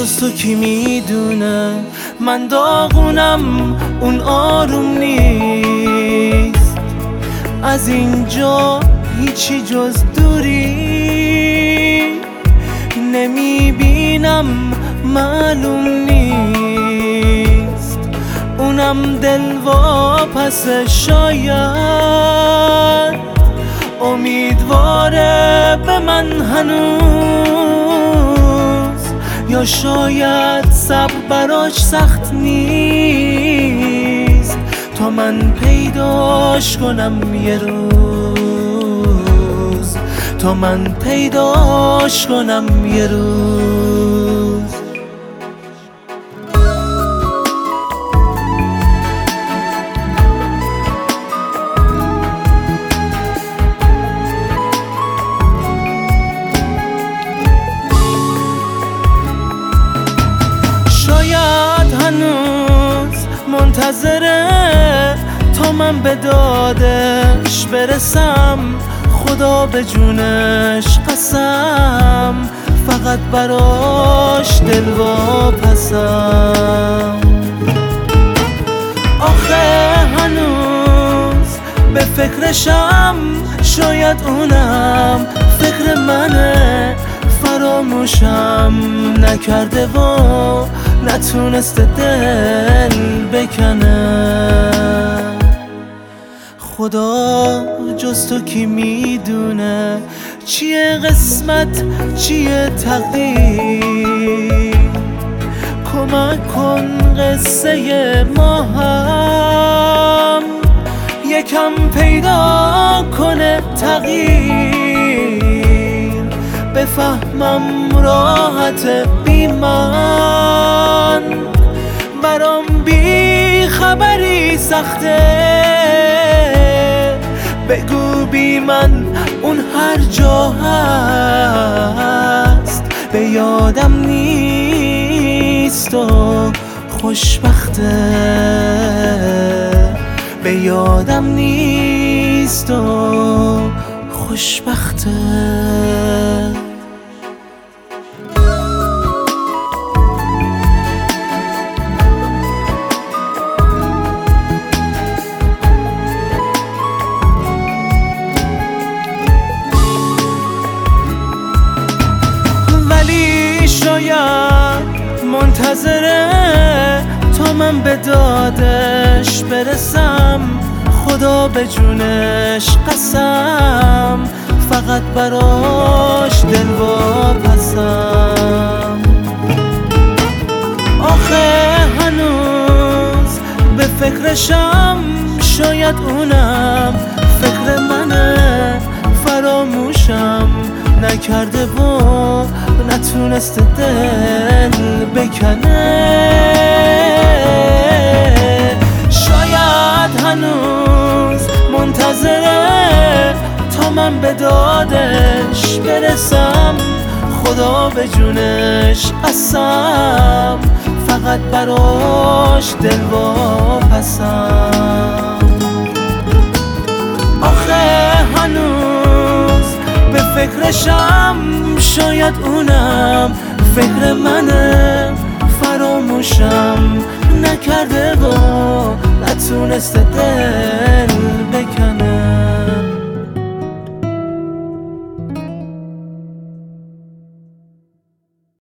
جز تو کی میدونه من داغونم اون آروم نیست. از اینجا هیچی جز دوری نمیبینم، معلوم نیست. اونم دل واپسه، شاید امیدواره به من هنوز، یا شاید صبر براش سخت نیست تا من پیداش کنم یه روز، تا من پیداش کنم یه روز. شاید هنوز منتظره تا من به دادش برسم، خدا به جونش قسم، فقط براش دل واپسم. آخه هنوز به فکرشم، شاید اونم فکر منه، فراموشم نکرده و نتونسته دل بکنه. خدا جز تو کی میدونه چیه قسمت چیه تقدیر، کمک کن قصه ما هم یکم پیدا کنه تغییر، بفهمم راحت بی من، برام بی خبری سخته. بگو بی من اون هر جا هست، به یادم نیست و خوشبخته، به یادم نیست و خوشبخته. شاید منتظره تا من به دادش برسم، خدا به جونش قسم، فقط براش دل واپسم. آخه هنوز به فکرشم، شاید اونم فکر منه، فراموشم نکرده و نتونسته دل بکنه. شاید هنوز منتظره تا من به دادش برسم، خدا به جونش قسم، فقط براش دل واپسم. آخه هنوز به فکرشم، شاید اونم فکر منه، فراموشم نکرده و نتونسته دل